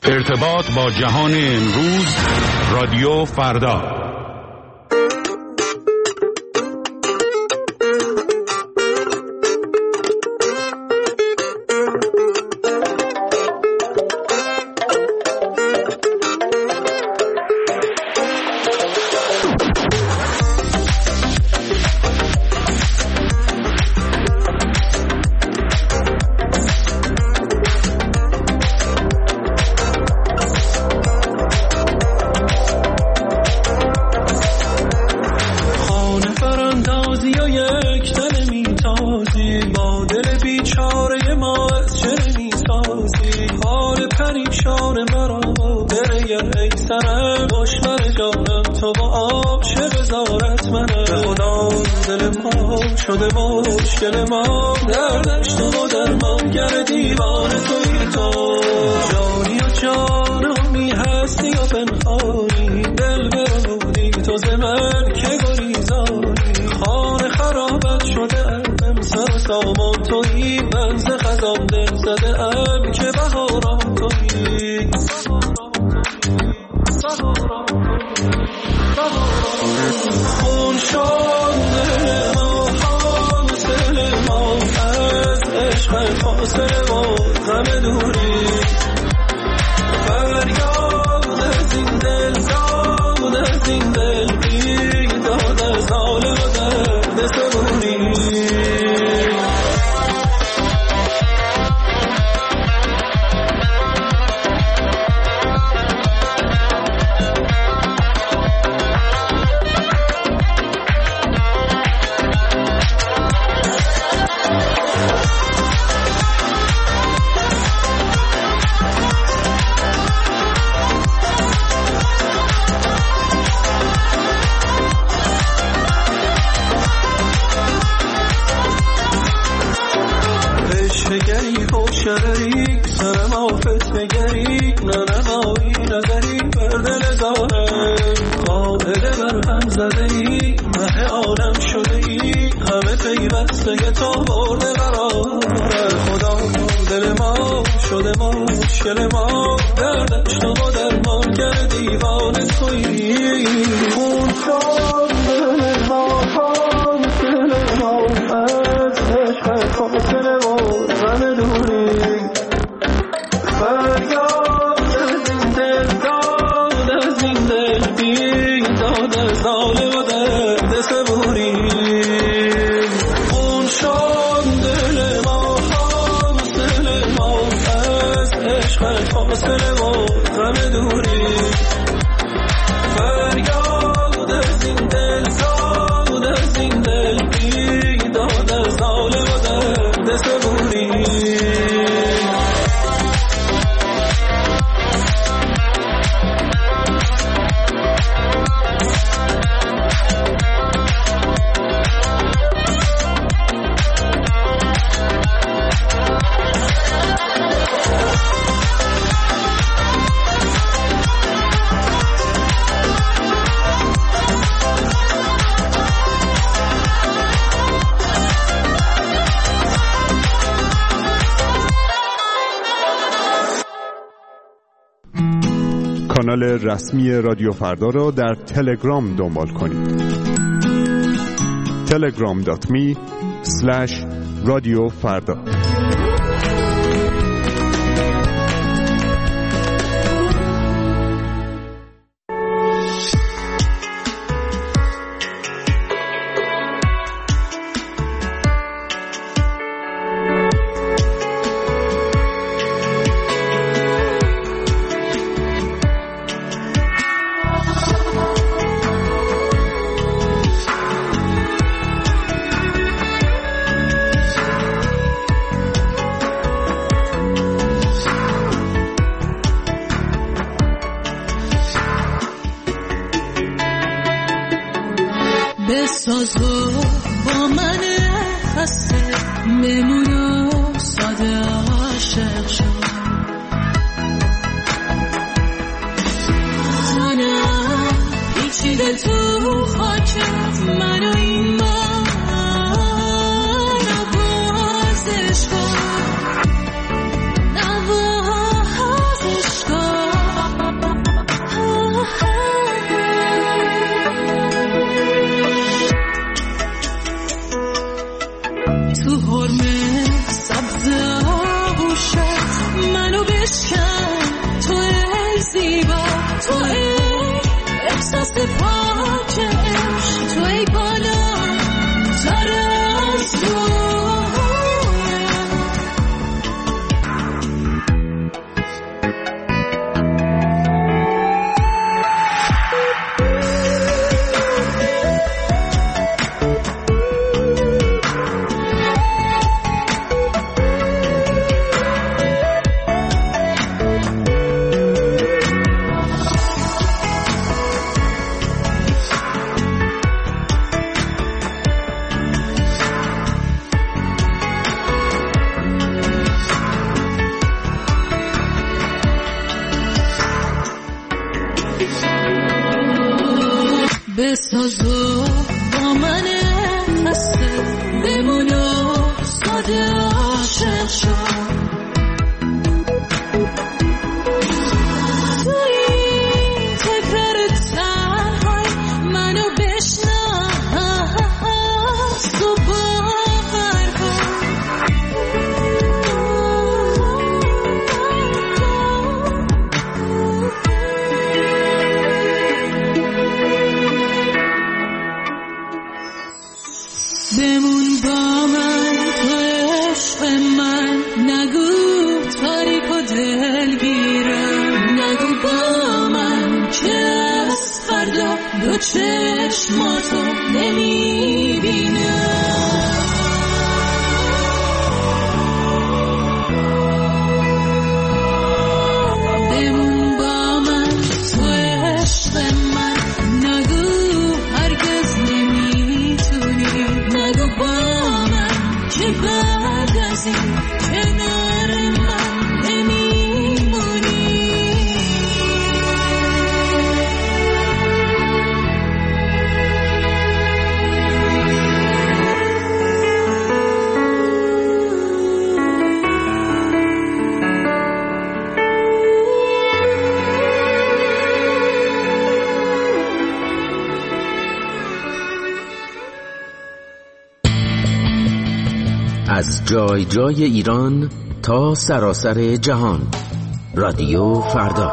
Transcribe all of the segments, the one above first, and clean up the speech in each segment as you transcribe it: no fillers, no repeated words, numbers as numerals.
ارتباط با جهان امروز، رادیو فردا. کانال رسمی رادیو فردا را در تلگرام دنبال کنید. telegram.me/رادیوفردا. بسازو با من خسته بمون و ساده عاشق شو منم پیچیده تو خاکم منو این بار نوازش کن نوازش کن عشقم تو ای زیبا، تو ای احساس پاک عشق، تو ای بالا تر از بساز و با من خسته بمون و ساده عاشق شو. تو این تکرار تنهای منو بشناس و باور کن. بمون با من تو عشق من، نگو تاریک و دلگیرم، نگو با من که از فردا دو چشماتو نمیبینم. بمون با من تو عشق من، نگو هرگز نمیتونی، نگو با من که بعد از این کنار من نمیمونی. از جای جای ایران تا سراسر جهان، رادیو فردا.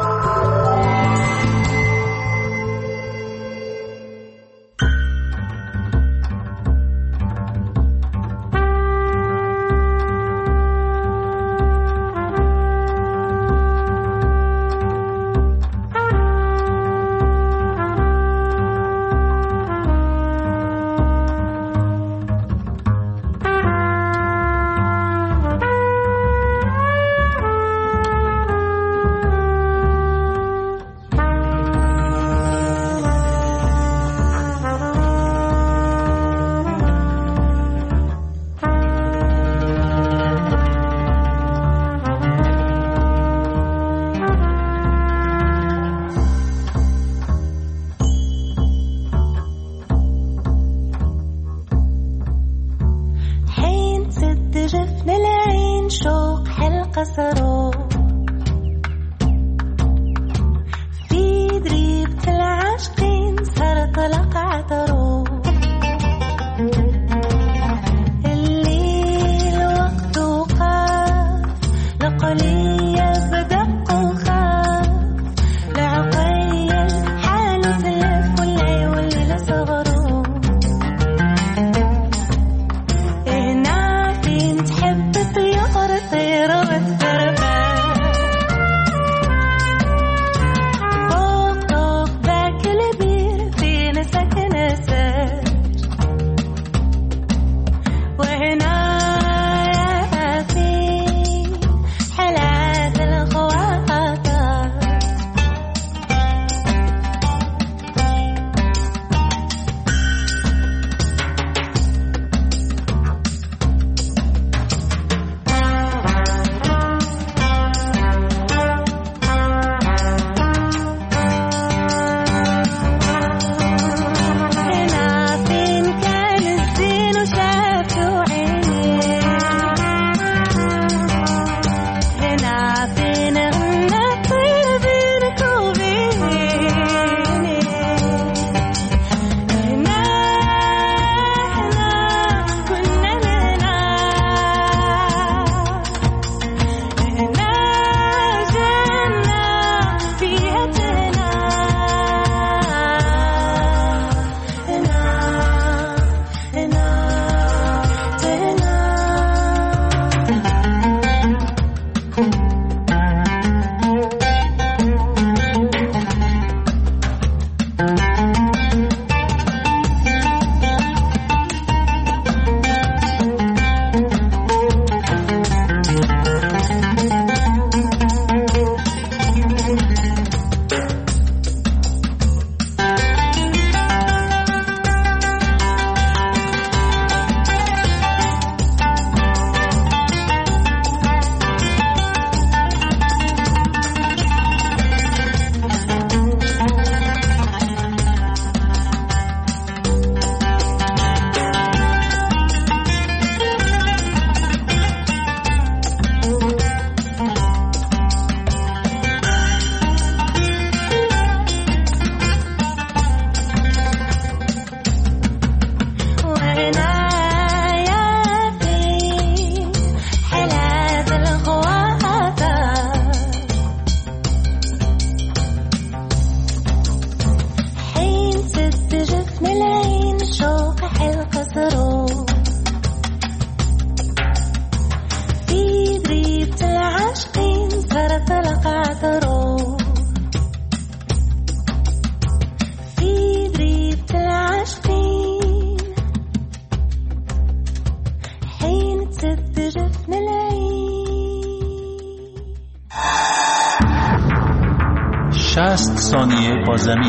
60 ثانیه با زمین.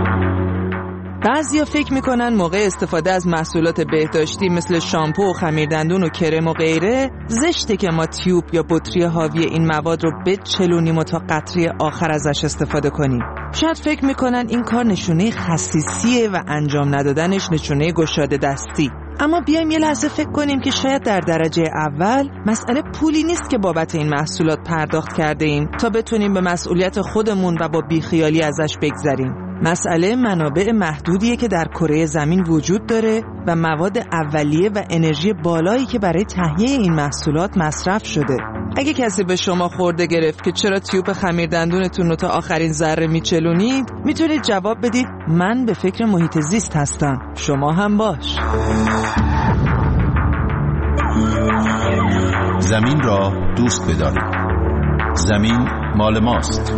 بعضیا فکر میکنن موقع استفاده از محصولات بهداشتی مثل شامپو و خمیردندون و کرم و غیره زشته که ما تیوب یا بطری حاوی این مواد رو بچلونیم و تا قطره آخر ازش استفاده کنیم. شاید فکر میکنن این کار نشونه خسیسیه و انجام ندادنش نشونه گشاده دستی. اما بیایم یه لحظه فکر کنیم که شاید در درجه اول مسئله پولی نیست که بابت این محصولات پرداخت کرده ایم تا بتونیم به مسئولیت خودمون و با بیخیالی ازش بگذریم. مسئله منابع محدودیه که در کره زمین وجود داره و مواد اولیه و انرژی بالایی که برای تهیه این محصولات مصرف شده. اگه کسی به شما خورده گرفت که چرا تیوب خمیردندونتون رو تا آخرین ذره میچلونید، میتونید جواب بدید من به فکر محیط زیست هستم، شما هم باش. زمین را دوست بدارید. زمین مال ماست.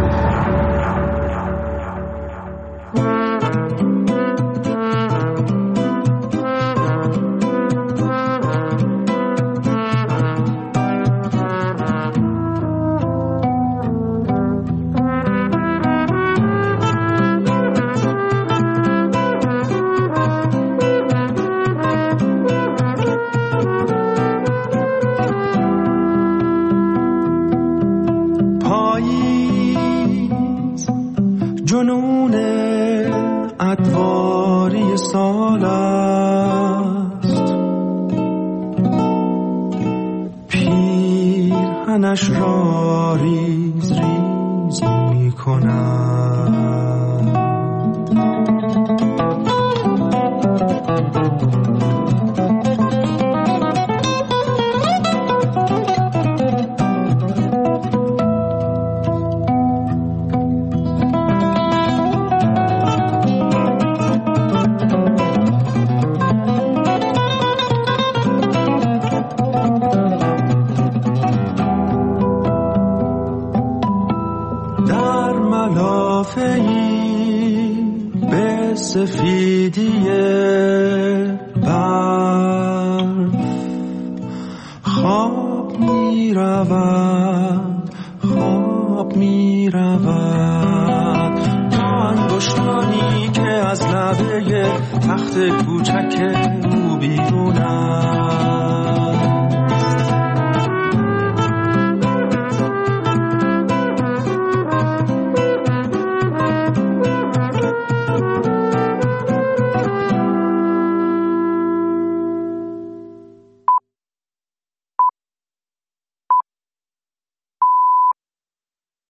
جنون ادواری سال است، پیرهنش را ریز ریز می کند. به سفیدی برف خواب می رود، خواب می رود تا انگشتانی که از لبه تخت کوچک او بیرون است.